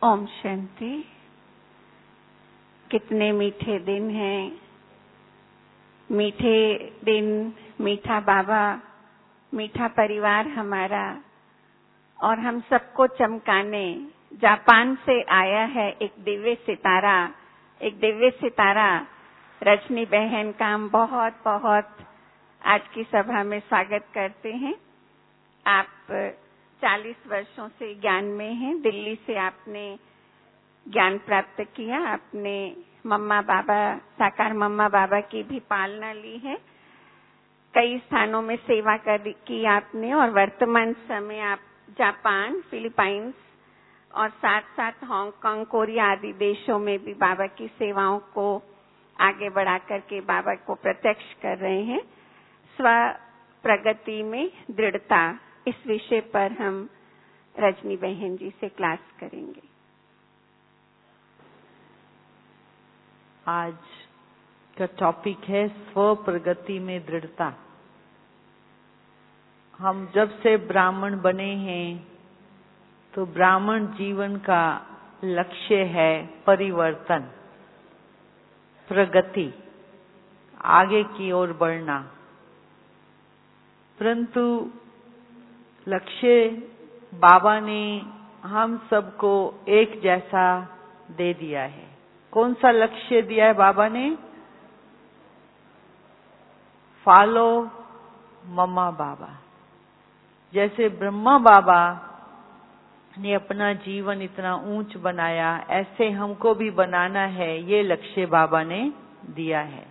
ओम शांति। कितने मीठे दिन हैं, मीठे दिन, मीठा बाबा, मीठा परिवार हमारा, और हम सबको चमकाने जापान से आया है एक दिव्य सितारा रजनी बहन का हम बहुत बहुत आज की सभा में स्वागत करते हैं। आप 40 वर्षों से ज्ञान में हैं। दिल्ली से आपने ज्ञान प्राप्त किया। आपने मम्मा बाबा, साकार मम्मा बाबा की भी पालना ली है। कई स्थानों में सेवा की आपने, और वर्तमान समय आप जापान, फिलीपाइंस और साथ साथ हांगकांग, कोरिया आदि देशों में भी बाबा की सेवाओं को आगे बढ़ा करके बाबा को प्रत्यक्ष कर रहे हैं। स्व प्रगति में दृढ़ता, इस विषय पर हम रजनी बहन जी से क्लास करेंगे। आज का टॉपिक है स्व प्रगति में दृढ़ता। हम जब से ब्राह्मण बने हैं तो ब्राह्मण जीवन का लक्ष्य है परिवर्तन, प्रगति, आगे की ओर बढ़ना। परंतु लक्ष्य बाबा ने हम सबको एक जैसा दे दिया है। कौन सा लक्ष्य दिया है बाबा ने? फॉलो मम्मा बाबा। जैसे ब्रह्मा बाबा ने अपना जीवन इतना ऊंच बनाया, ऐसे हमको भी बनाना है, ये लक्ष्य बाबा ने दिया है।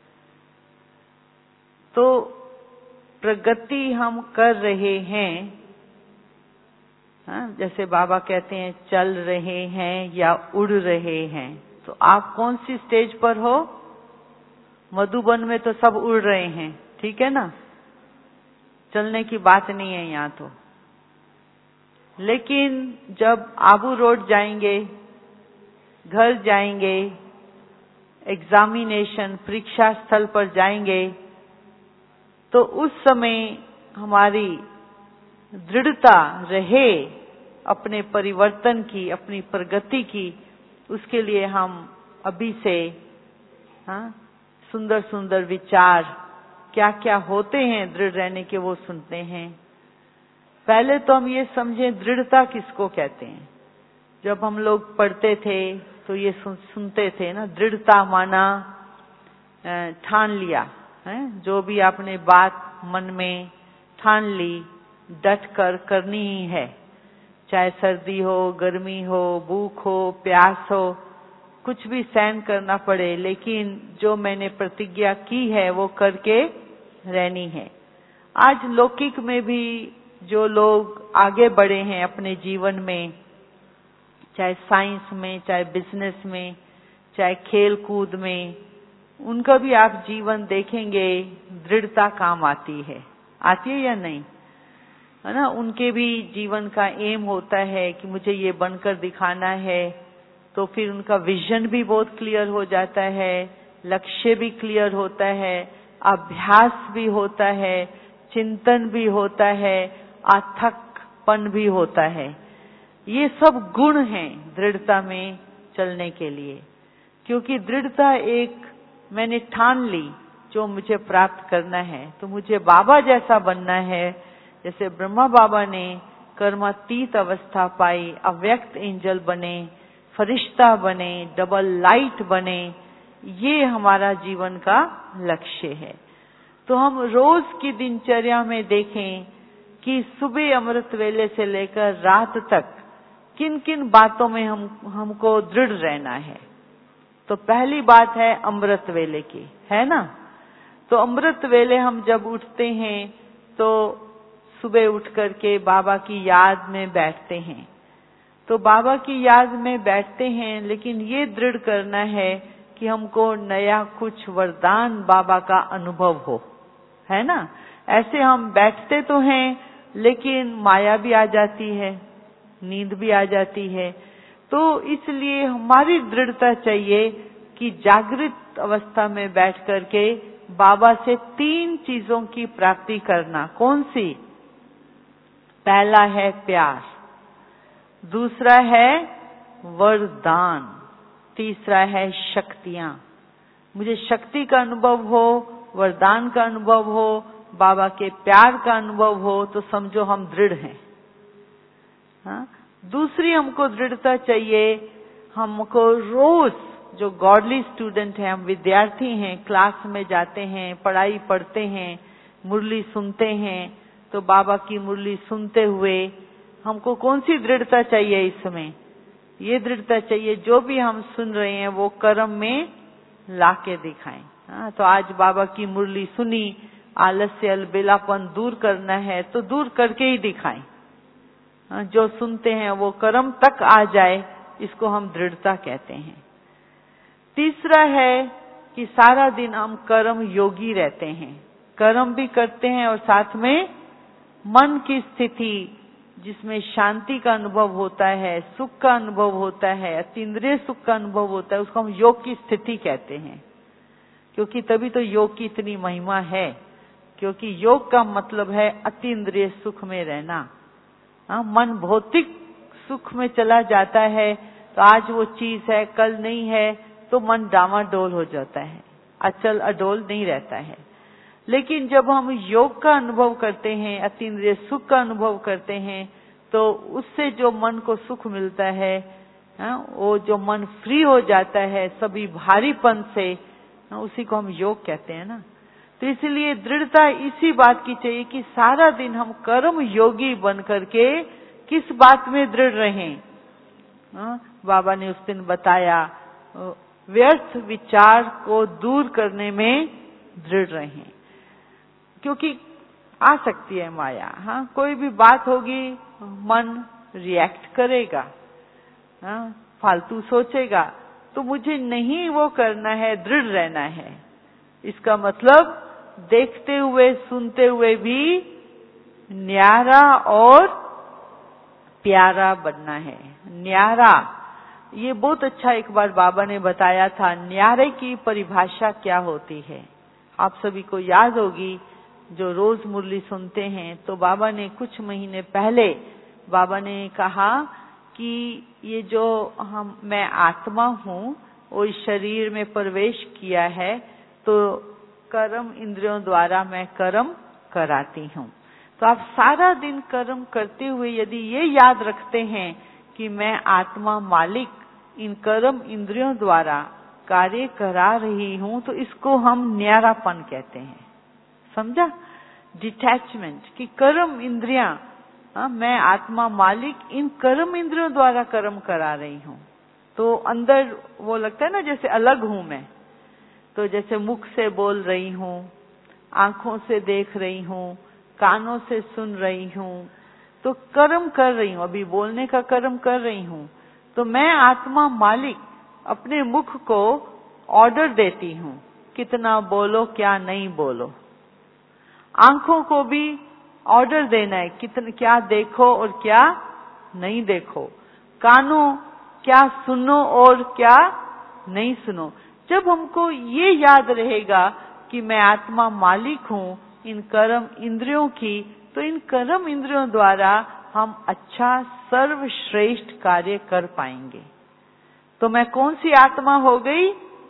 तो प्रगति हम कर रहे हैं, जैसे बाबा कहते हैं चल रहे हैं या उड़ रहे हैं। तो आप कौन सी स्टेज पर हो? मधुबन में तो सब उड़ रहे हैं, ठीक है ना, चलने की बात नहीं है यहाँ तो। लेकिन जब आबू रोड जाएंगे, घर जाएंगे, एग्जामिनेशन परीक्षा स्थल पर जाएंगे, तो उस समय हमारी दृढ़ता रहे अपने परिवर्तन की, अपनी प्रगति की, उसके लिए हम अभी से सुंदर सुंदर विचार क्या क्या होते हैं दृढ़ रहने के, वो सुनते हैं। पहले तो हम ये समझें दृढ़ता किसको कहते हैं। जब हम लोग पढ़ते थे तो ये सुनते थे ना, दृढ़ता माना ठान लिया है, जो भी आपने बात मन में ठान ली, डट कर करनी ही है, चाहे सर्दी हो, गर्मी हो, भूख हो, प्यास हो, कुछ भी सहन करना पड़े, लेकिन जो मैंने प्रतिज्ञा की है वो करके रहनी है। आज लौकिक में भी जो लोग आगे बढ़े हैं अपने जीवन में, चाहे साइंस में, चाहे बिजनेस में, चाहे खेल कूद में, उनका भी आप जीवन देखेंगे दृढ़ता काम आती है या नहीं, है ना। उनके भी जीवन का एम होता है कि मुझे ये बनकर दिखाना है, तो फिर उनका विजन भी बहुत क्लियर हो जाता है, लक्ष्य भी क्लियर होता है, अभ्यास भी होता है, चिंतन भी होता है, अथकपन भी होता है। ये सब गुण हैं दृढ़ता में चलने के लिए। क्योंकि दृढ़ता एक मैंने ठान ली जो मुझे प्राप्त करना है, तो मुझे बाबा जैसा बनना है। जैसे ब्रह्मा बाबा ने कर्मातीत अवस्था पाई, अव्यक्त एंजल बने, फरिश्ता बने, डबल लाइट बने, ये हमारा जीवन का लक्ष्य है। तो हम रोज की दिनचर्या में देखें कि सुबह अमृत वेले से लेकर रात तक किन किन बातों में हमको दृढ़ रहना है। तो पहली बात है अमृत वेले की, है ना। तो अमृत वेले हम जब उठते हैं तो सुबह उठ करके बाबा की याद में बैठते हैं। तो बाबा की याद में बैठते हैं, लेकिन ये दृढ़ करना है कि हमको नया कुछ वरदान बाबा का अनुभव हो, है ना। ऐसे हम बैठते तो हैं, लेकिन माया भी आ जाती है, नींद भी आ जाती है। तो इसलिए हमारी दृढ़ता चाहिए कि जागृत अवस्था में बैठ करके बाबा से 3 चीजों की प्राप्ति करना। कौन सी? पहला है प्यार, दूसरा है वरदान, तीसरा है शक्तियां। मुझे शक्ति का अनुभव हो, वरदान का अनुभव हो, बाबा के प्यार का अनुभव हो, तो समझो हम दृढ़ हैं। हाँ? दूसरी हमको दृढ़ता चाहिए, हमको रोज जो गॉडली स्टूडेंट हैं, हम विद्यार्थी हैं, क्लास में जाते हैं, पढ़ाई पढ़ते हैं, मुरली सुनते हैं, तो बाबा की मुरली सुनते हुए हमको कौन सी दृढ़ता चाहिए इसमें? ये दृढ़ता चाहिए जो भी हम सुन रहे हैं वो कर्म में लाके दिखाएं। हाँ, तो आज बाबा की मुरली सुनी, आलस्य अलबेलापन दूर करना है तो दूर करके ही दिखाएं। हाँ, जो सुनते हैं वो कर्म तक आ जाए, इसको हम दृढ़ता कहते हैं। तीसरा है कि सारा दिन हम कर्म योगी रहते हैं, कर्म भी करते हैं और साथ में मन की स्थिति जिसमें शांति का अनुभव होता है, सुख का अनुभव होता है, अतीन्द्रिय सुख का अनुभव होता है, उसको हम योग की स्थिति कहते हैं। क्योंकि तभी तो योग की इतनी महिमा है, क्योंकि योग का मतलब है अतीन्द्रिय सुख में रहना। हाँ, मन भौतिक सुख में चला जाता है तो आज वो चीज है, कल नहीं है, तो मन डामाडोल हो जाता है, अचल अडोल नहीं रहता है। लेकिन जब हम योग का अनुभव करते हैं, अतीन्द्रिय सुख का अनुभव करते हैं, तो उससे जो मन को सुख मिलता है, वो जो मन फ्री हो जाता है सभी भारीपन से, उसी को हम योग कहते हैं ना। तो इसलिए दृढ़ता इसी बात की चाहिए कि सारा दिन हम कर्म योगी बन करके किस बात में दृढ़ रहें। बाबा ने उस दिन बताया, व्यर्थ विचार को दूर करने में दृढ़ रहें, क्योंकि आ सकती है माया। हाँ, कोई भी बात होगी, मन रिएक्ट करेगा, हाँ, फालतू सोचेगा, तो मुझे नहीं वो करना है, दृढ़ रहना है। इसका मतलब देखते हुए सुनते हुए भी न्यारा और प्यारा बनना है। न्यारा, ये बहुत अच्छा एक बार बाबा ने बताया था, न्यारे की परिभाषा क्या होती है। आप सभी को याद होगी जो रोज मुरली सुनते हैं, तो बाबा ने कुछ महीने पहले बाबा ने कहा कि ये जो मैं आत्मा हूँ वो इस शरीर में प्रवेश किया है, तो कर्म इंद्रियों द्वारा मैं कर्म कराती हूँ। तो आप सारा दिन कर्म करते हुए यदि ये याद रखते हैं कि मैं आत्मा मालिक इन कर्म इंद्रियों द्वारा कार्य करा रही हूँ, तो इसको हम न्यारापन कहते हैं। समझा? डिटैचमेंट, कि कर्म इंद्रियां, मैं आत्मा मालिक इन कर्म इंद्रियों द्वारा कर्म करा रही हूँ। तो अंदर वो लगता है ना जैसे अलग हूं मैं, तो जैसे मुख से बोल रही हूँ, आंखों से देख रही हूँ, कानों से सुन रही हूँ, तो कर्म कर रही हूँ, अभी बोलने का कर्म कर रही हूँ। तो मैं आत्मा मालिक अपने मुख को ऑर्डर देती हूँ, कितना बोलो क्या नहीं बोलो। आंखों को भी ऑर्डर देना है, कितना क्या देखो और क्या नहीं देखो। कानों क्या सुनो और क्या नहीं सुनो। जब हमको ये याद रहेगा कि मैं आत्मा मालिक हूँ इन कर्म इंद्रियों की, तो इन कर्म इंद्रियों द्वारा हम अच्छा सर्वश्रेष्ठ कार्य कर पाएंगे। तो मैं कौन सी आत्मा हो गई?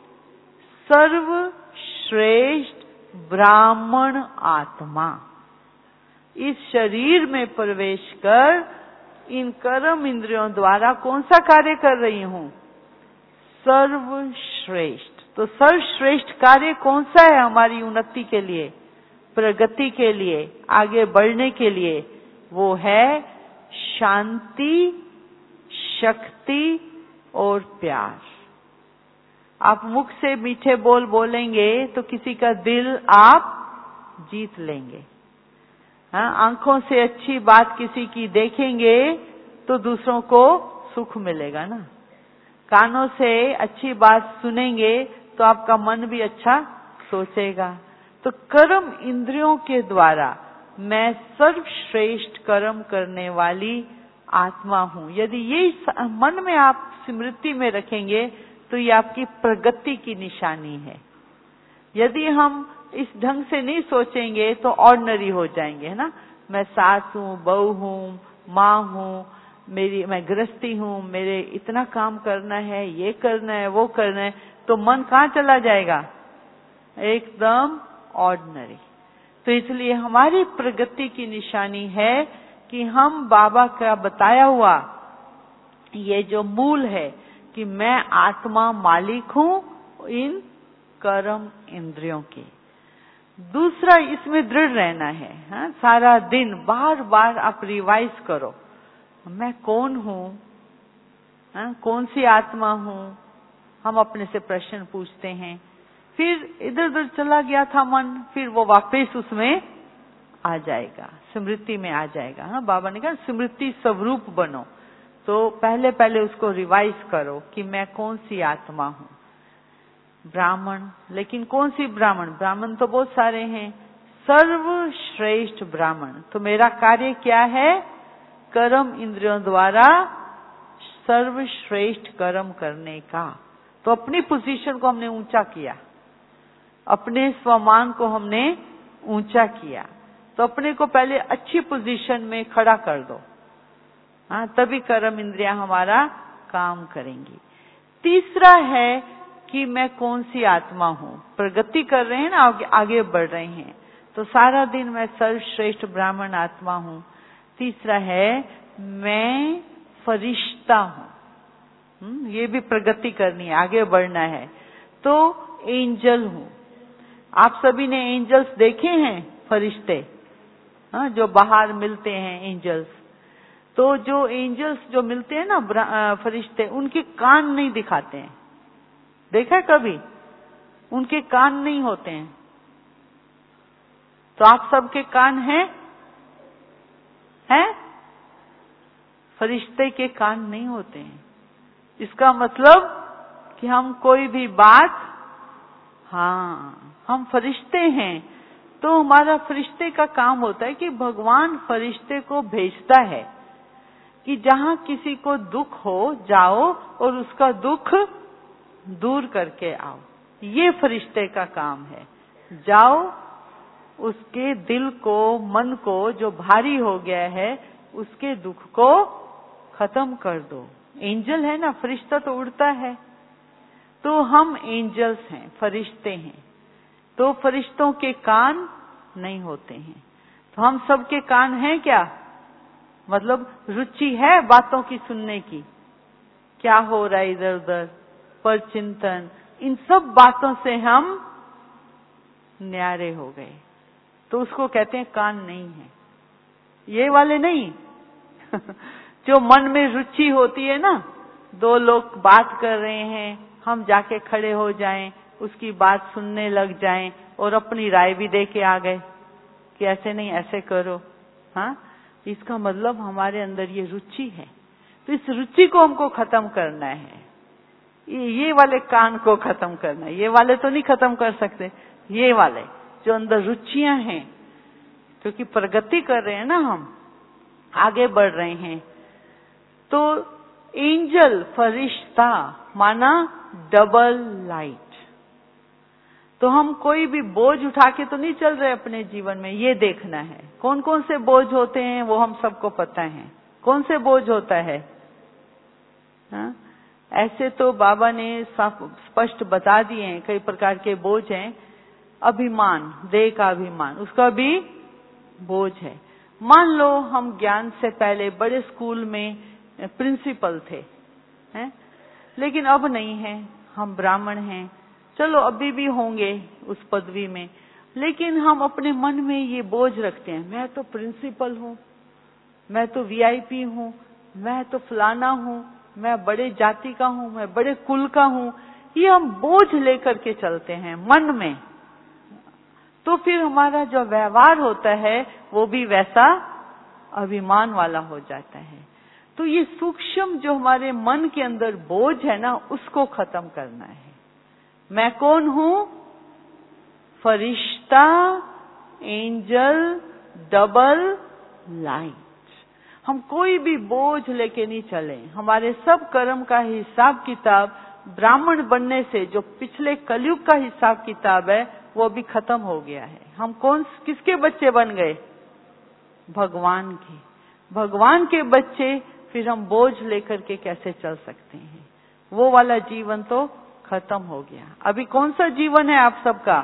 सर्वश्रेष्ठ ब्राह्मण आत्मा। इस शरीर में प्रवेश कर इन कर्म इंद्रियों द्वारा कौन सा कार्य कर रही हूं? सर्वश्रेष्ठ। तो सर्वश्रेष्ठ कार्य कौन सा है हमारी उन्नति के लिए, प्रगति के लिए, आगे बढ़ने के लिए? वो है शांति, शक्ति और प्यार। आप मुख से मीठे बोल बोलेंगे तो किसी का दिल आप जीत लेंगे। हाँ, आंखों से अच्छी बात किसी की देखेंगे तो दूसरों को सुख मिलेगा ना। कानों से अच्छी बात सुनेंगे तो आपका मन भी अच्छा सोचेगा। तो कर्म इंद्रियों के द्वारा मैं सर्वश्रेष्ठ कर्म करने वाली आत्मा हूँ। यदि ये मन में आप स्मृति में रखेंगे तो ये आपकी प्रगति की निशानी है। यदि हम इस ढंग से नहीं सोचेंगे तो ऑर्डिनरी हो जाएंगे, है ना। मैं सास हूँ, बहू हूँ, माँ हूँ, मैं गृहस्थी हूँ, मेरे इतना काम करना है, ये करना है, वो करना है, तो मन कहाँ चला जाएगा? एकदम ऑर्डिनरी। तो इसलिए हमारी प्रगति की निशानी है कि हम बाबा का बताया हुआ ये जो मूल है कि मैं आत्मा मालिक हूँ इन कर्म इंद्रियों की। दूसरा, इसमें दृढ़ रहना है। हाँ, सारा दिन बार बार आप रिवाइज करो, मैं कौन हूँ, हाँ, कौन सी आत्मा हूँ। हम अपने से प्रश्न पूछते हैं, फिर इधर उधर चला गया था मन, फिर वो वापस उसमें आ जाएगा, स्मृति में आ जाएगा। हाँ, बाबा ने कहा स्मृति स्वरूप बनो। तो पहले पहले उसको रिवाइज करो कि मैं कौन सी आत्मा हूँ। ब्राह्मण, लेकिन कौन सी ब्राह्मण? ब्राह्मण तो बहुत सारे हैं, सर्वश्रेष्ठ ब्राह्मण। तो मेरा कार्य क्या है? कर्म इंद्रियों द्वारा सर्वश्रेष्ठ कर्म करने का। तो अपनी पोजीशन को हमने ऊंचा किया, अपने स्वमान को हमने ऊंचा किया। तो अपने को पहले अच्छी पोजीशन में खड़ा कर दो, हाँ, तभी कर्म इंद्रियां हमारा काम करेंगी। तीसरा है कि मैं कौन सी आत्मा हूँ। प्रगति कर रहे हैं ना, आगे बढ़ रहे हैं, तो सारा दिन मैं सर्वश्रेष्ठ ब्राह्मण आत्मा हूँ। तीसरा है मैं फरिश्ता हूँ। ये भी प्रगति करनी है, आगे बढ़ना है। तो एंजल हूँ। आप सभी ने एंजल्स देखे हैं? फरिश्ते, हाँ, जो बाहर मिलते हैं एंजल्स। तो जो एंजल्स जो मिलते हैं ना, फरिश्ते, उनके कान नहीं दिखाते हैं। देखा कभी? उनके कान नहीं होते हैं। तो आप सबके कान हैं? फरिश्ते के कान नहीं होते हैं। इसका मतलब कि हम कोई भी बात, हाँ, हम फरिश्ते हैं। तो हमारा फरिश्ते का काम होता है कि भगवान फरिश्ते को भेजता है कि जहां किसी को दुख हो जाओ और उसका दुख दूर करके आओ। ये फरिश्ते का काम है। जाओ, उसके दिल को, मन को जो भारी हो गया है, उसके दुख को खत्म कर दो। एंजल है ना, फरिश्ता तो उड़ता है। तो हम एंजल्स हैं, फरिश्ते हैं। तो फरिश्तों के कान नहीं होते हैं। तो हम सबके कान हैं क्या? मतलब रुचि है बातों की सुनने की, क्या हो रहा है इधर उधर, पर चिंतन, इन सब बातों से हम न्यारे हो गए। तो उसको कहते हैं कान नहीं है। ये वाले नहीं जो मन में रुचि होती है ना, दो लोग बात कर रहे हैं, हम जाके खड़े हो जाएं, उसकी बात सुनने लग जाएं और अपनी राय भी दे के आ गए कि ऐसे नहीं, ऐसे करो। हाँ, इसका मतलब हमारे अंदर ये रुचि है। तो इस रुचि को हमको खत्म करना है। ये वाले कान को खत्म करना है। ये वाले तो नहीं खत्म कर सकते, ये वाले जो अंदर रुचियां हैं, क्योंकि प्रगति कर रहे हैं ना, हम आगे बढ़ रहे हैं। तो एंजल, फरिश्ता माना डबल लाइट। तो हम कोई भी बोझ उठा के तो नहीं चल रहे अपने जीवन में, ये देखना है। कौन कौन से बोझ होते हैं वो हम सबको पता है। कौन से बोझ होता है? हाँ? ऐसे तो बाबा ने स्पष्ट बता दिए हैं, कई प्रकार के बोझ हैं। अभिमान, देह का अभिमान, उसका भी बोझ है। मान लो हम ज्ञान से पहले बड़े स्कूल में प्रिंसिपल थे, हैं? लेकिन अब नहीं है, हम ब्राह्मण हैं। चलो अभी भी होंगे उस पदवी में, लेकिन हम अपने मन में ये बोझ रखते हैं, मैं तो प्रिंसिपल हूँ, मैं तो वीआईपी हूँ, मैं तो फलाना हूँ, मैं बड़े जाति का हूँ, मैं बड़े कुल का हूँ। ये हम बोझ लेकर के चलते हैं मन में। तो फिर हमारा जो व्यवहार होता है वो भी वैसा अभिमान वाला हो जाता है। तो ये सूक्ष्म जो हमारे मन के अंदर बोझ है ना, उसको खत्म करना है। मैं कौन हूँ? फरिश्ता, एंजल, डबल लाइट। हम कोई भी बोझ लेके नहीं चले। हमारे सब कर्म का हिसाब किताब ब्राह्मण बनने से, जो पिछले कलयुग का हिसाब किताब है, वो भी खत्म हो गया है। हम किसके बच्चे बन गए? भगवान के। भगवान के बच्चे फिर हम बोझ लेकर के कैसे चल सकते हैं? वो वाला जीवन तो खत्म हो गया। अभी कौन सा जीवन है आप सबका?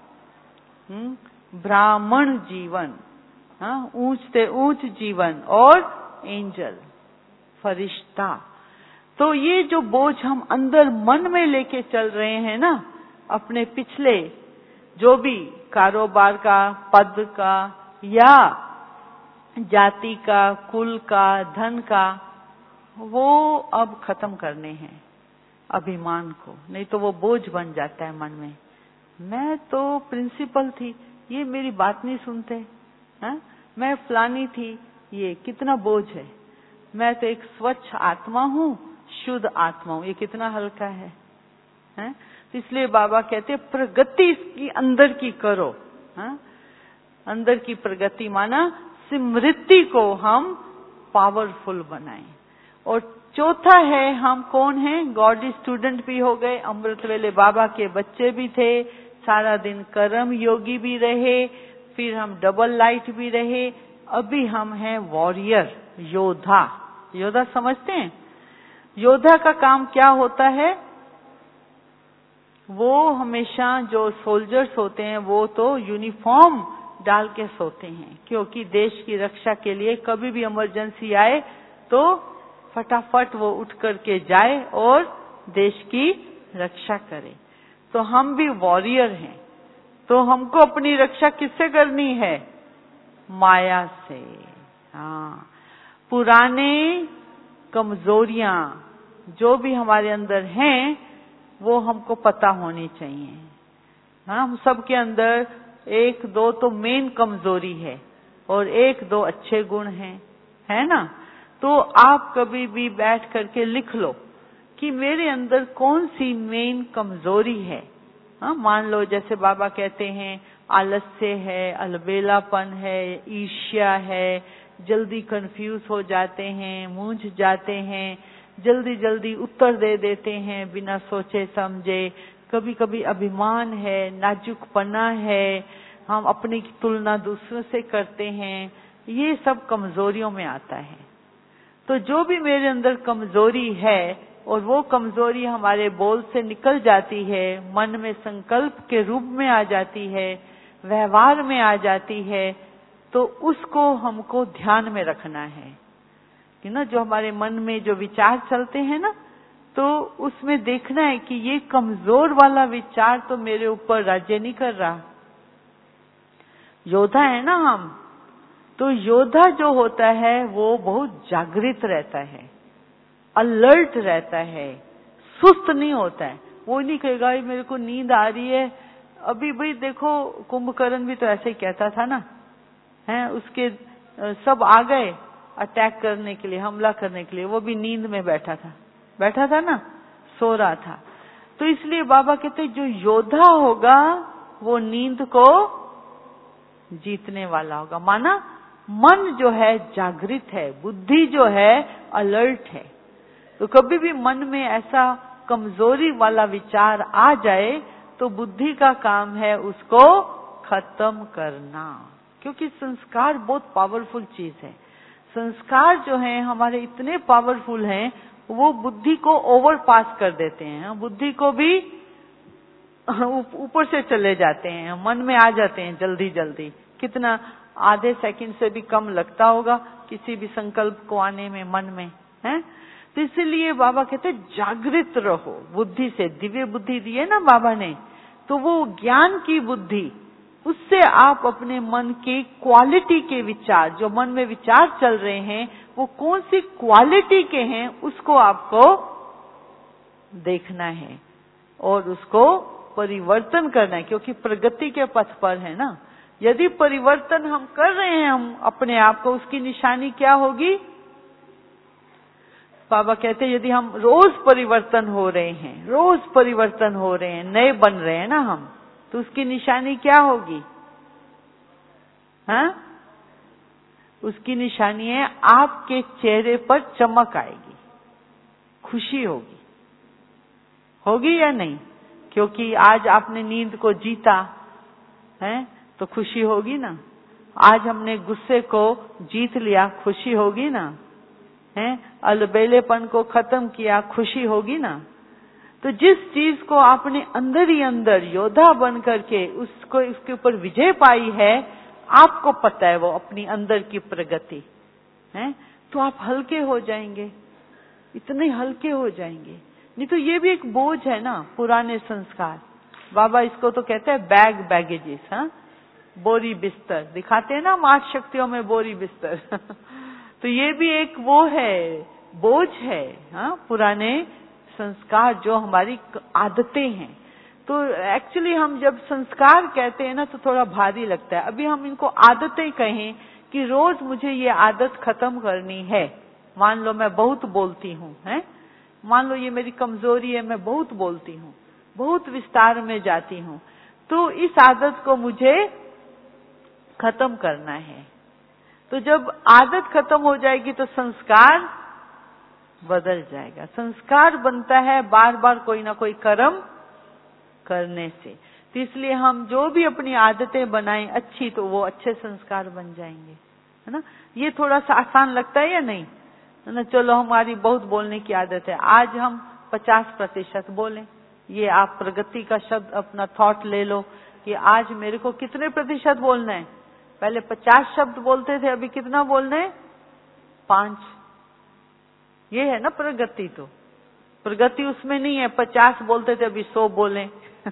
ब्राह्मण जीवन, हाँ, ऊंच से ऊंच जीवन और एंजल, फरिश्ता। तो ये जो बोझ हम अंदर मन में लेके चल रहे हैं ना, अपने पिछले जो भी कारोबार का, पद का या जाति का, कुल का, धन का, वो अब खत्म करने हैं अभिमान को, नहीं तो वो बोझ बन जाता है मन में। मैं तो प्रिंसिपल थी, ये मेरी बात नहीं सुनते, हाँ? मैं फलानी थी, ये कितना बोझ है। मैं तो एक स्वच्छ आत्मा हूँ, शुद्ध आत्मा हूँ, ये कितना हल्का है, हैं? तो इसलिए बाबा कहते हैं प्रगति इसकी अंदर की करो, हाँ? अंदर की प्रगति माना स्मृति को हम पावरफुल बनाएं। और चौथा है, हम कौन हैं? गॉडी स्टूडेंट भी हो गए, अमृत वेले बाबा के बच्चे भी थे, सारा दिन कर्म योगी भी रहे, फिर हम डबल लाइट भी रहे, अभी हम हैं वॉरियर, योद्धा। योद्धा समझते हैं? योद्धा का काम क्या होता है? वो हमेशा जो सोल्जर्स होते हैं वो तो यूनिफॉर्म डाल के सोते हैं, क्योंकि देश की रक्षा के लिए कभी भी इमरजेंसी आए तो फटाफट वो उठ करके जाए और देश की रक्षा करे। तो हम भी वॉरियर हैं। तो हमको अपनी रक्षा किससे करनी है? माया से। हाँ, पुराने कमजोरियां जो भी हमारे अंदर हैं वो हमको पता होनी चाहिए। हाँ, हम सबके अंदर एक दो तो मेन कमजोरी है और एक दो अच्छे गुण हैं, है ना? तो आप कभी भी बैठ करके लिख लो कि मेरे अंदर कौन सी मेन कमजोरी है। हाँ, मान लो जैसे बाबा कहते हैं आलस्य है, अलबेलापन है, ईर्ष्या है, जल्दी कंफ्यूज हो जाते हैं, मूंझ जाते हैं, जल्दी जल्दी उत्तर दे देते हैं बिना सोचे समझे, कभी कभी अभिमान है, नाजुकपना है, हम अपनी तुलना दूसरों से करते हैं, ये सब कमजोरियों में आता है। तो जो भी मेरे अंदर कमजोरी है और वो कमजोरी हमारे बोल से निकल जाती है, मन में संकल्प के रूप में आ जाती है, व्यवहार में आ जाती है, तो उसको हमको ध्यान में रखना है कि ना, जो हमारे मन में जो विचार चलते हैं ना, तो उसमें देखना है कि ये कमजोर वाला विचार तो मेरे ऊपर राज्य नहीं कर रहा। योद्धा है ना हम, तो योद्धा जो होता है वो बहुत जागृत रहता है, अलर्ट रहता है, सुस्त नहीं होता है। वो नहीं कहेगा मेरे को नींद आ रही है। अभी भाई देखो कुंभकर्ण भी तो ऐसे ही कहता था ना, हैं? उसके सब आ गए अटैक करने के लिए, हमला करने के लिए, वो भी नींद में बैठा था ना, सो रहा था। तो इसलिए बाबा कहते जो योद्धा होगा वो नींद को जीतने वाला होगा। माना मन जो है जागृत है, बुद्धि जो है अलर्ट है। तो कभी भी मन में ऐसा कमजोरी वाला विचार आ जाए तो बुद्धि का काम है उसको खत्म करना, क्योंकि संस्कार बहुत पावरफुल चीज है। संस्कार जो हैं हमारे इतने पावरफुल हैं, वो बुद्धि को ओवरपास कर देते हैं, बुद्धि को भी ऊपर से चले जाते हैं, मन में आ जाते हैं जल्दी जल्दी। कितना आधे सेकंड से भी कम लगता होगा किसी भी संकल्प को आने में मन में, है? तो इसलिए बाबा कहते जागृत रहो बुद्धि से। दिव्य बुद्धि दी है ना बाबा ने, तो वो ज्ञान की बुद्धि, उससे आप अपने मन की क्वालिटी के विचार, जो मन में विचार चल रहे हैं वो कौन सी क्वालिटी के हैं, उसको आपको देखना है और उसको परिवर्तन करना है, क्योंकि प्रगति के पथ पर है ना। यदि परिवर्तन हम कर रहे हैं हम अपने आप को, उसकी निशानी क्या होगी? बाबा कहते हैं यदि हम रोज परिवर्तन हो रहे हैं, रोज परिवर्तन हो रहे हैं, नए बन रहे हैं ना हम, तो उसकी निशानी क्या होगी? हाँ, उसकी निशानी है आपके चेहरे पर चमक आएगी, खुशी होगी। होगी या नहीं? क्योंकि आज आपने नींद को जीता है तो खुशी होगी ना। आज हमने गुस्से को जीत लिया, खुशी होगी ना, हैं, अलबेलेपन को खत्म किया, खुशी होगी ना। तो जिस चीज को आपने अंदर ही अंदर योद्धा बन करके उसको उसके ऊपर विजय पाई है, आपको पता है वो अपनी अंदर की प्रगति है, तो आप हल्के हो जाएंगे, इतने हल्के हो जाएंगे। नहीं तो ये भी एक बोझ है ना, पुराने संस्कार। बाबा इसको तो कहते हैं बैगेजेस, हाँ, बोरी बिस्तर दिखाते हैं ना, 8 शक्तियों में बोरी बिस्तर तो ये भी एक वो है, बोझ है, हाँ, पुराने संस्कार जो हमारी आदतें हैं। तो एक्चुअली हम जब संस्कार कहते हैं ना तो थोड़ा भारी लगता है। अभी हम इनको आदतें कहें कि रोज मुझे ये आदत खत्म करनी है। मान लो मैं बहुत बोलती हूँ, हैं, मान लो ये मेरी कमजोरी है, मैं बहुत बोलती हूँ, बहुत विस्तार में जाती हूँ, तो इस आदत को मुझे खत्म करना है। तो जब आदत खत्म हो जाएगी तो संस्कार बदल जाएगा। संस्कार बनता है बार बार कोई ना कोई कर्म करने से। तो इसलिए हम जो भी अपनी आदतें बनाएं अच्छी, तो वो अच्छे संस्कार बन जाएंगे, है ना। ये थोड़ा सा आसान लगता है या नहीं, है ना। चलो हमारी बहुत बोलने की आदत है, आज हम 50% बोलें। ये आप प्रगति का शब्द अपना थॉट ले लो कि आज मेरे को कितने प्रतिशत बोलना है। पहले 50 शब्द बोलते थे, अभी कितना बोलना है? 5। ये है ना प्रगति। तो प्रगति उसमें नहीं है 50 बोलते थे अभी 100 बोलें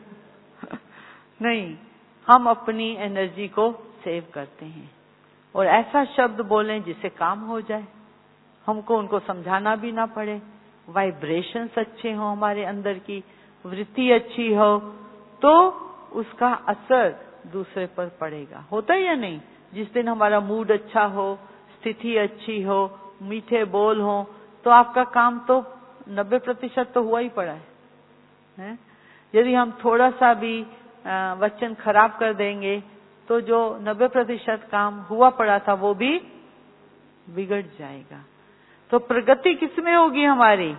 नहीं, हम अपनी एनर्जी को सेव करते हैं और ऐसा शब्द बोलें जिससे काम हो जाए, हमको उनको समझाना भी ना पड़े, वाइब्रेशंस अच्छे हो, हमारे अंदर की वृत्ति अच्छी हो, तो उसका असर दूसरे पर पड़ेगा। होता है या नहीं? जिस दिन हमारा मूड अच्छा हो, स्थिति अच्छी हो, मीठे बोल हो, तो आपका काम तो 90% तो हुआ ही पड़ा है? यदि हम थोड़ा सा भी वचन खराब कर देंगे तो जो 90% काम हुआ पड़ा था वो भी बिगड़ जाएगा। तो प्रगति किसमें होगी हमारी?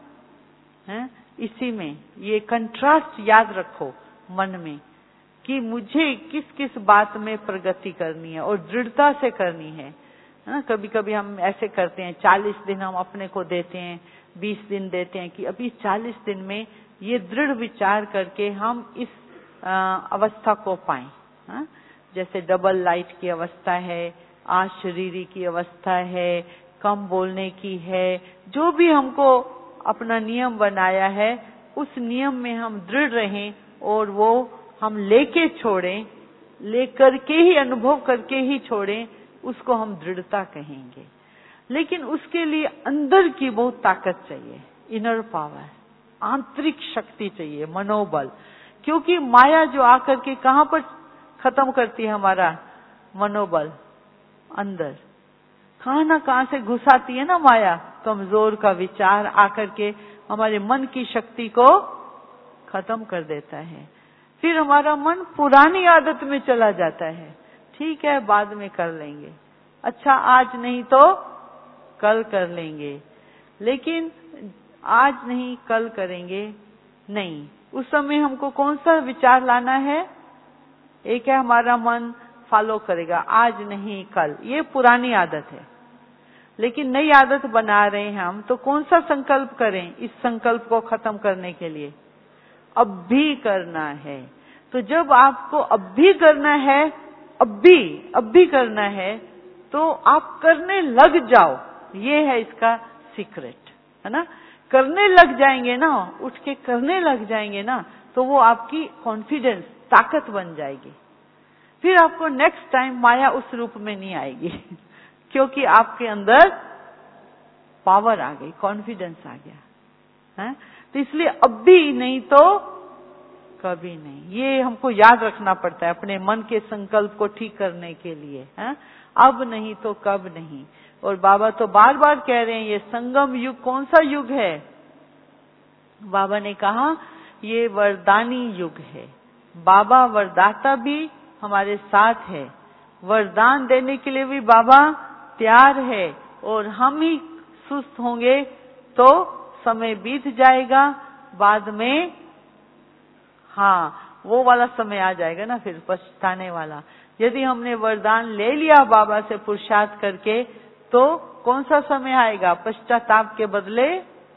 है इसी में। ये कंट्रास्ट याद रखो मन में कि मुझे किस किस बात में प्रगति करनी है और दृढ़ता से करनी है। कभी कभी हम ऐसे करते हैं, 40 दिन हम अपने को देते हैं, 20 दिन देते हैं कि अभी 40 दिन में ये दृढ़ विचार करके हम इस अवस्था को पाएं। जैसे डबल लाइट की अवस्था है, अशरीरी की अवस्था है, कम बोलने की है, जो भी हमको अपना नियम बनाया है उस नियम में हम दृढ़ रहें और वो हम लेके छोड़ें, लेकर के ही अनुभव करके ही छोड़ें, उसको हम दृढ़ता कहेंगे। लेकिन उसके लिए अंदर की बहुत ताकत चाहिए, इनर पावर, आंतरिक शक्ति चाहिए, मनोबल। क्योंकि माया जो आकर के कहां पर खत्म करती है हमारा मनोबल? अंदर। कहां ना कहां से घुसाती है ना माया, कमजोर का विचार आकर के हमारे मन की शक्ति को खत्म कर देता है। फिर हमारा मन पुरानी आदत में चला जाता है, ठीक है बाद में कर लेंगे, अच्छा आज नहीं तो कल कर लेंगे, लेकिन आज नहीं कल करेंगे नहीं। उस समय हमको कौन सा विचार लाना है? एक है हमारा मन फॉलो करेगा, आज नहीं कल, ये पुरानी आदत है। लेकिन नई आदत बना रहे हैं हम, तो कौन सा संकल्प करें इस संकल्प को खत्म करने के लिए? अब भी करना है। तो जब आपको अब भी करना है, अब भी करना है, तो आप करने लग जाओ। ये है इसका सीक्रेट, है ना। करने लग जाएंगे ना, उठ के करने लग जाएंगे ना, तो वो आपकी कॉन्फिडेंस, ताकत बन जाएगी। फिर आपको नेक्स्ट टाइम माया उस रूप में नहीं आएगी क्योंकि आपके अंदर पावर आ गई, कॉन्फिडेंस आ गया है। तो इसलिए अब भी नहीं तो कभी नहीं, ये हमको याद रखना पड़ता है अपने मन के संकल्प को ठीक करने के लिए, है? अब नहीं तो कब नहीं। और बाबा तो बार बार कह रहे हैं ये संगम युग कौन सा युग है? बाबा ने कहा ये वरदानी युग है। बाबा वरदाता भी हमारे साथ है, वरदान देने के लिए भी बाबा तैयार है, और हम ही सुस्त होंगे तो समय बीत जाएगा, बाद में वो वाला समय आ जाएगा ना फिर पछताने वाला। यदि हमने वरदान ले लिया बाबा से पुरुषार्थ करके, तो कौन सा समय आएगा? पश्चाताप के बदले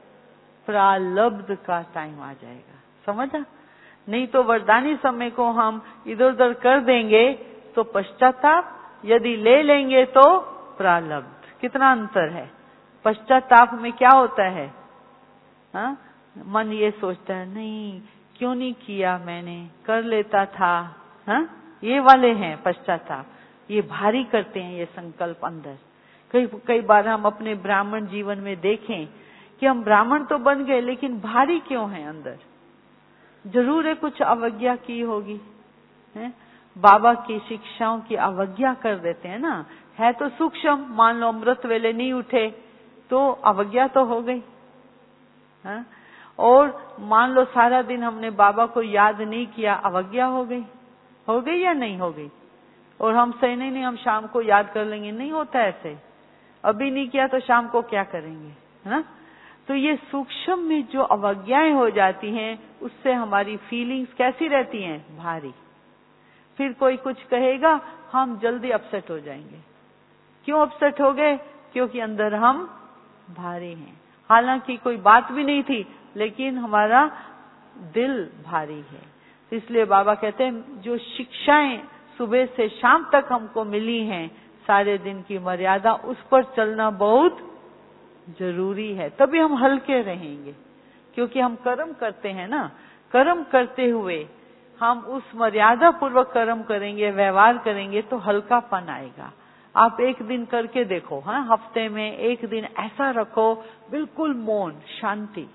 प्रारब्ध का टाइम आ जाएगा। समझा? नहीं तो वरदानी समय को हम इधर उधर कर देंगे तो पश्चाताप, यदि ले लेंगे तो प्रारब्ध। कितना अंतर है? पश्चाताप में क्या होता है? हाँ, मन ये सोचता है नहीं क्यों नहीं किया, मैंने कर लेता था। हाँ, ये वाले हैं पश्चाताप, ये भारी करते हैं ये संकल्प अंदर। कई बार हम अपने ब्राह्मण जीवन में देखें कि हम ब्राह्मण तो बन गए लेकिन भारी क्यों हैं अंदर? जरूर है कुछ अवज्ञा की होगी, है? बाबा की शिक्षाओं की अवज्ञा कर देते हैं ना। है तो सूक्ष्म, मान लो अमृत वेले नहीं उठे तो अवज्ञा तो हो गई, है? और मान लो सारा दिन हमने बाबा को याद नहीं किया, अवज्ञा हो गई या नहीं हो गई? और हम सही नहीं हम शाम को याद कर लेंगे, नहीं होता ऐसे। अभी नहीं किया तो शाम को क्या करेंगे, है ना? तो ये सूक्ष्म में जो अवज्ञाएं हो जाती हैं उससे हमारी फीलिंग्स कैसी रहती हैं? भारी। फिर कोई कुछ कहेगा हम जल्दी अपसेट हो जाएंगे। क्यों अपसेट हो गए? क्योंकि अंदर हम भारी हैं। हालांकि कोई बात भी नहीं थी लेकिन हमारा दिल भारी है। इसलिए बाबा कहते हैं जो शिक्षाएं सुबह से शाम तक हमको मिली हैं, सारे दिन की मर्यादा, उस पर चलना बहुत जरूरी है। तभी हम हल्के रहेंगे, क्योंकि हम कर्म करते हैं ना। कर्म करते हुए हम उस मर्यादा पूर्वक कर्म करेंगे, व्यवहार करेंगे तो हल्कापन आएगा। आप एक दिन करके देखो, हाँ, हफ्ते में एक दिन ऐसा रखो, बिल्कुल मौन, शांति,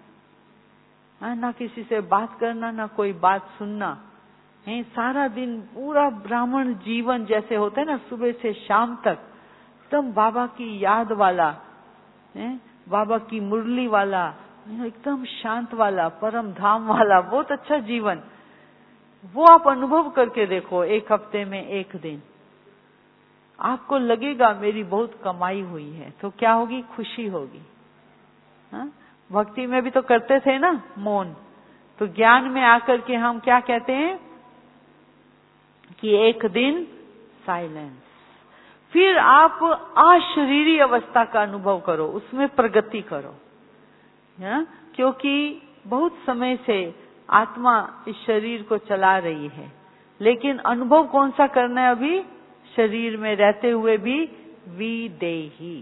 हाँ, ना किसी से बात करना, ना कोई बात सुनना, है? सारा दिन पूरा ब्राह्मण जीवन जैसे होता है ना, सुबह से शाम तक एकदम बाबा की याद वाला, है? बाबा की मुरली वाला, एकदम शांत वाला, परम धाम वाला, बहुत अच्छा जीवन। वो आप अनुभव करके देखो एक हफ्ते में एक दिन, आपको लगेगा मेरी बहुत कमाई हुई है। तो क्या होगी? खुशी होगी। हाँ? भक्ति में भी तो करते थे ना मौन, तो ज्ञान में आकर के हम क्या कहते हैं कि एक दिन साइलेंस। फिर आप अशरीरी अवस्था का अनुभव करो, उसमें प्रगति करो, है? क्योंकि बहुत समय से आत्मा इस शरीर को चला रही है, लेकिन अनुभव कौन सा करना है अभी? शरीर में रहते हुए भी विदेही,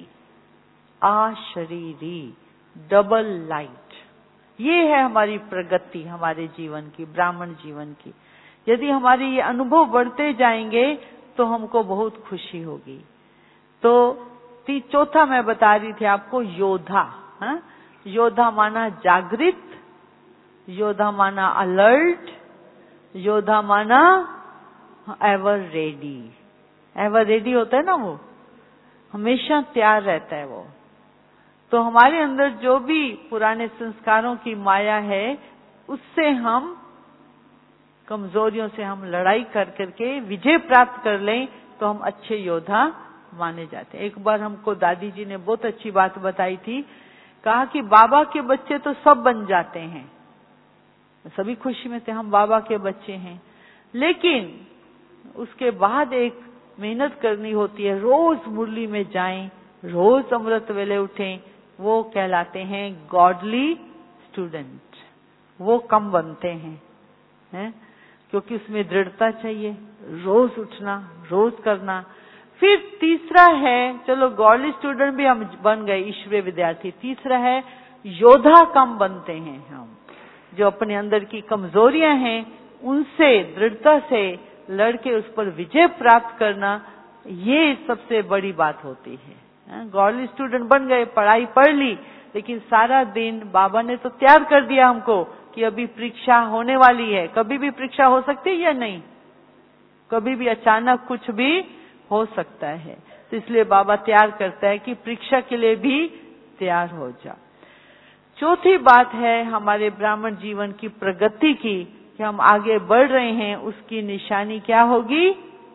अशरीरी, डबल लाइट। ये है हमारी प्रगति हमारे जीवन की, ब्राह्मण जीवन की। यदि हमारे ये अनुभव बढ़ते जाएंगे तो हमको बहुत खुशी होगी। तो चौथा मैं बता रही थी आपको, योद्धा। हाँ? योद्धा माना जागृत, योद्धा माना अलर्ट, योद्धा माना एवर रेडी। एवर रेडी होता है ना, वो हमेशा तैयार रहता है वो। तो हमारे अंदर जो भी पुराने संस्कारों की माया है, उससे हम कमजोरियों से हम लड़ाई कर करके विजय प्राप्त कर लें तो हम अच्छे योद्धा माने जाते हैं। एक बार हमको दादी जी ने बहुत अच्छी बात बताई थी, कहा कि बाबा के बच्चे तो सब बन जाते हैं, सभी खुशी में थे, हम बाबा के बच्चे हैं, लेकिन उसके बाद एक मेहनत करनी होती है, रोज मुरली में जाएं, रोज अमृत वेले उठें, वो कहलाते हैं गॉडली स्टूडेंट। वो कम बनते हैं, क्योंकि उसमें दृढ़ता चाहिए, रोज उठना, रोज करना। फिर तीसरा है, चलो गॉडली स्टूडेंट भी हम बन गए, ईश्वरीय विद्यार्थी। तीसरा है योद्धा कम बनते हैं हम, जो अपने अंदर की कमजोरियां हैं उनसे दृढ़ता से लड़के उस पर विजय प्राप्त करना, ये सबसे बड़ी बात होती है। गॉडली स्टूडेंट बन गए, पढ़ाई पढ़ ली, लेकिन सारा दिन बाबा ने तो तैयार कर दिया हमको कि अभी परीक्षा होने वाली है। कभी भी परीक्षा हो सकती है या नहीं? कभी भी अचानक कुछ भी हो सकता है। तो इसलिए बाबा तैयार करता है कि परीक्षा के लिए भी तैयार हो जा। चौथी बात है हमारे ब्राह्मण जीवन की प्रगति की, कि हम आगे बढ़ रहे हैं, उसकी निशानी क्या होगी?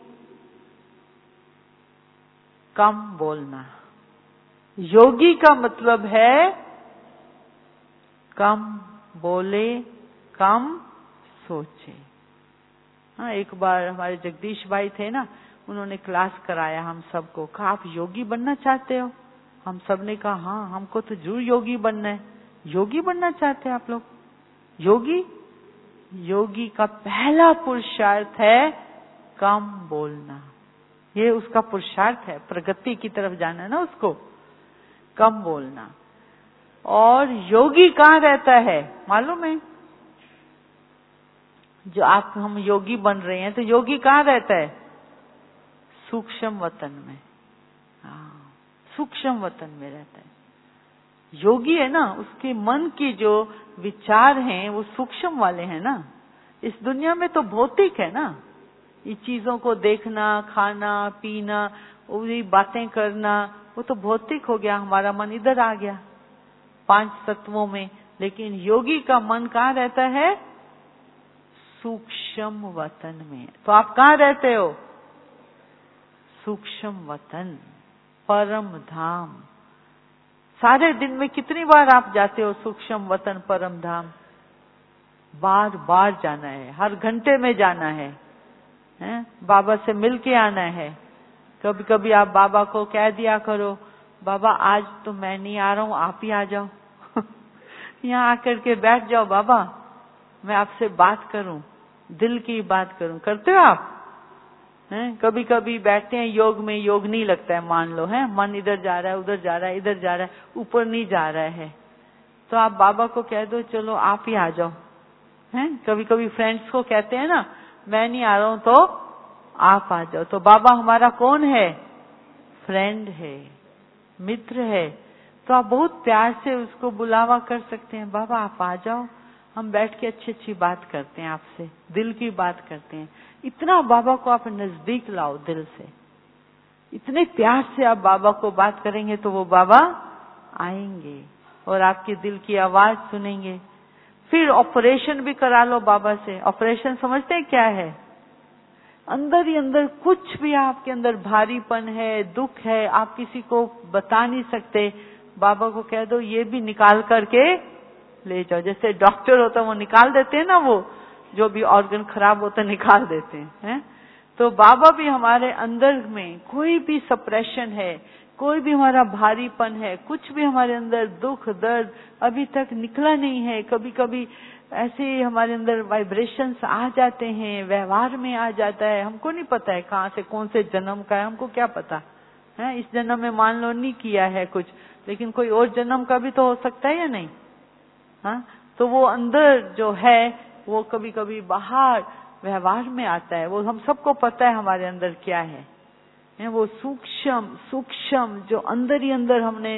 कम बोलना। योगी का मतलब है कम बोले, कम सोचे। हाँ, एक बार हमारे जगदीश भाई थे ना, उन्होंने क्लास कराया हम सबको, कहा आप योगी बनना चाहते हो? हम सब ने कहा हाँ हमको तो जरूर योगी बनना है। योगी बनना चाहते हैं आप लोग? योगी? योगी का पहला पुरुषार्थ है कम बोलना। ये उसका पुरुषार्थ है, प्रगति की तरफ जाना है ना उसको, कम बोलना। और योगी कहाँ रहता है मालूम है? जो हम योगी बन रहे हैं तो योगी कहाँ रहता है? सूक्ष्म वतन में। हाँ, सूक्ष्म वतन में रहता है। योगी है ना, उसके मन की जो विचार हैं वो सूक्ष्म वाले हैं ना। इस दुनिया में तो भौतिक है ना, ये चीजों को देखना, खाना, पीना, वही बातें करना, वो तो भौतिक हो गया। हमारा मन इधर आ गया 5 तत्वों में। लेकिन योगी का मन कहाँ रहता है? सूक्ष्म वतन में। तो आप कहाँ रहते हो? सूक्ष्म वतन, परम धाम। सारे दिन में कितनी बार आप जाते हो सूक्ष्म वतन परम धाम? बार बार जाना है, हर घंटे में जाना है, बाबा से मिल के आना है। कभी कभी आप बाबा को कह दिया करो, बाबा आज तो मैं नहीं आ रहा हूं, आप ही आ जाओ। यहाँ आकर के बैठ जाओ, बाबा मैं आपसे बात करूं, दिल की बात करूं। करते हो आप? कभी कभी बैठते हैं योग में, योग नहीं लगता है, मान लो है, मन इधर जा रहा है, उधर जा रहा है, इधर जा रहा है, ऊपर नहीं जा रहा है, तो आप बाबा को कह दो चलो आप ही आ जाओ। कभी कभी फ्रेंड्स को कहते हैं ना, मैं नहीं आ रहा हूं तो आप आ जाओ। तो बाबा हमारा कौन है? फ्रेंड है, मित्र है। तो आप बहुत प्यार से उसको बुलावा कर सकते हैं, बाबा आप आ जाओ, हम बैठ के अच्छी अच्छी बात करते हैं, आपसे दिल की बात करते हैं। इतना बाबा को आप नजदीक लाओ दिल से, इतने प्यार से आप बाबा को बात करेंगे तो वो बाबा आएंगे और आपके दिल की आवाज सुनेंगे। फिर ऑपरेशन भी करा लो बाबा से। ऑपरेशन समझते हैं क्या है? अंदर ही अंदर कुछ भी आपके अंदर भारीपन है, दुख है, आप किसी को बता नहीं सकते, बाबा को कह दो ये भी निकाल करके ले जाओ। जैसे डॉक्टर होता है वो निकाल देते हैं ना, वो जो भी ऑर्गन खराब होता है निकाल देते हैं। तो बाबा भी हमारे अंदर में कोई भी सप्रेशन है, कोई भी हमारा भारीपन है, कुछ भी हमारे अंदर दुख दर्द अभी तक निकला नहीं है, कभी कभी ऐसे हमारे अंदर वाइब्रेशंस आ जाते हैं, व्यवहार में आ जाता है, हमको नहीं पता है कहाँ से कौन से जन्म का है, हमको क्या पता है। इस जन्म में मान लो नहीं किया है कुछ, लेकिन कोई और जन्म का भी तो हो सकता है या नहीं? हाँ, तो वो अंदर जो है वो कभी कभी बाहर व्यवहार में आता है, वो हम सबको पता है हमारे अंदर क्या है। वो सूक्ष्म सूक्ष्म जो अंदर ही अंदर हमने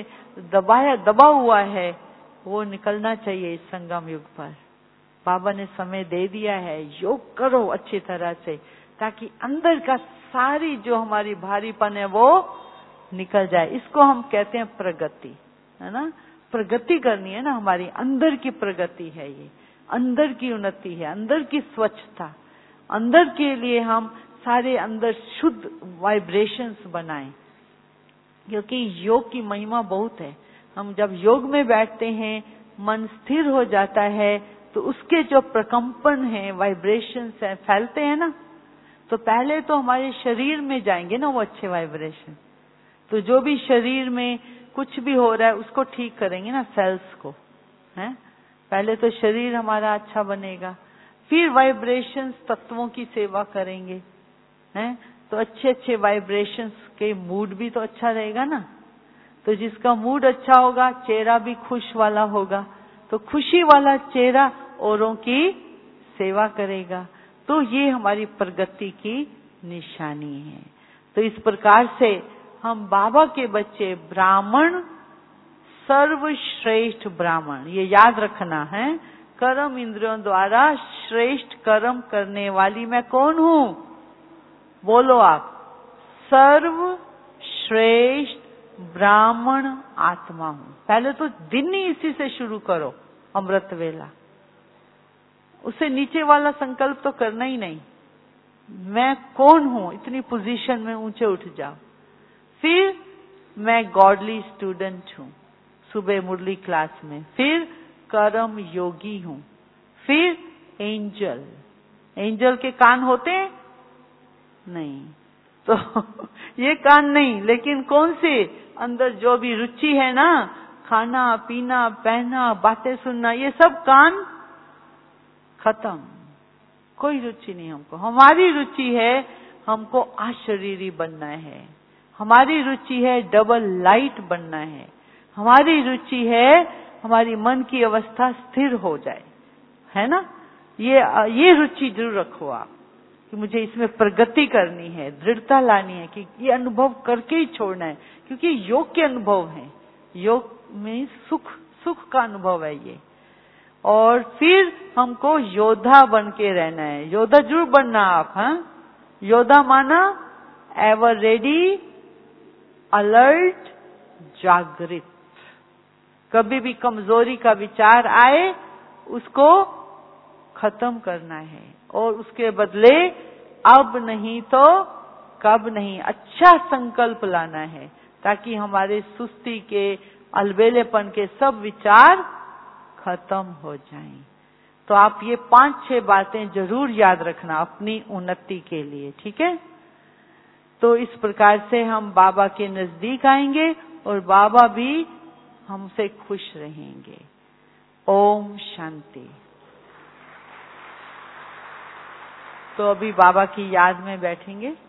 दबा हुआ है, वो निकलना चाहिए इस संगम युग पर। बाबा ने समय दे दिया है, योग करो अच्छी तरह से, ताकि अंदर का सारी जो हमारी भारीपन है वो निकल जाए। इसको हम कहते हैं प्रगति, है ना। प्रगति करनी है ना, हमारी अंदर की प्रगति है, ये अंदर की उन्नति है, अंदर की स्वच्छता। अंदर के लिए हम सारे अंदर शुद्ध वाइब्रेशंस बनाएं, क्योंकि योग की महिमा बहुत है। हम जब योग में बैठते हैं, मन स्थिर हो जाता है, तो उसके जो प्रकंपन है, वाइब्रेशंस है, फैलते हैं ना, तो पहले तो हमारे शरीर में जाएंगे ना वो अच्छे वाइब्रेशन। तो जो भी शरीर में कुछ भी हो रहा है उसको ठीक करेंगे ना, सेल्स को, हैं। पहले तो शरीर हमारा अच्छा बनेगा, फिर वाइब्रेशंस तत्वों की सेवा करेंगे, हैं। तो अच्छे अच्छे वाइब्रेशंस के मूड भी तो अच्छा रहेगा ना। तो जिसका मूड अच्छा होगा, चेहरा भी खुश वाला होगा, तो खुशी वाला चेहरा औरों की सेवा करेगा। तो ये हमारी प्रगति की निशानी है। तो इस प्रकार से हम बाबा के बच्चे, ब्राह्मण सर्वश्रेष्ठ ब्राह्मण, ये याद रखना है। कर्म इंद्रियों द्वारा श्रेष्ठ कर्म करने वाली मैं कौन हूं? बोलो आप। सर्वश्रेष्ठ ब्राह्मण आत्मा हूं। पहले तो दिन ही इसी से शुरू करो, अमृत वेला। उससे नीचे वाला संकल्प तो करना ही नहीं। मैं कौन हूं, इतनी पोजीशन में ऊंचे उठ जाओ। फिर मैं गॉडली स्टूडेंट हूं, सुबह मुरली क्लास में। फिर कर्म योगी हूं। फिर एंजल। एंजल के कान होते हैं? नहीं। तो ये कान नहीं, लेकिन कौन से अंदर जो भी रुचि है ना, खाना पीना पहनना बातें सुनना, ये सब कान खत्म, कोई रुचि नहीं हमको। हमारी रुचि है हमको अशरीरी बनना है, हमारी रुचि है डबल लाइट बनना है, हमारी रुचि है हमारी मन की अवस्था स्थिर हो जाए, है ना। ये रुचि जरूर रखो आप कि मुझे इसमें प्रगति करनी है, दृढ़ता लानी है कि ये अनुभव करके ही छोड़ना है, क्योंकि योग के अनुभव है, योग में सुख का अनुभव है ये। और फिर हमको योद्धा बन के रहना है, योद्धा जरूर बनना आप। हाँ, योद्धा माना एवर रेडी, अलर्ट, जागृत। कभी भी कमजोरी का विचार आए उसको खत्म करना है और उसके बदले अब नहीं तो कब नहीं अच्छा संकल्प लाना है, ताकि हमारे सुस्ती के अलबेलेपन के सब विचार खत्म हो जाएं। तो आप ये 5-6 बातें जरूर याद रखना अपनी उन्नति के लिए, ठीक है। तो इस प्रकार से हम बाबा के नजदीक आएंगे और बाबा भी हमसे खुश रहेंगे। ओम शांति। तो अभी बाबा की याद में बैठेंगे।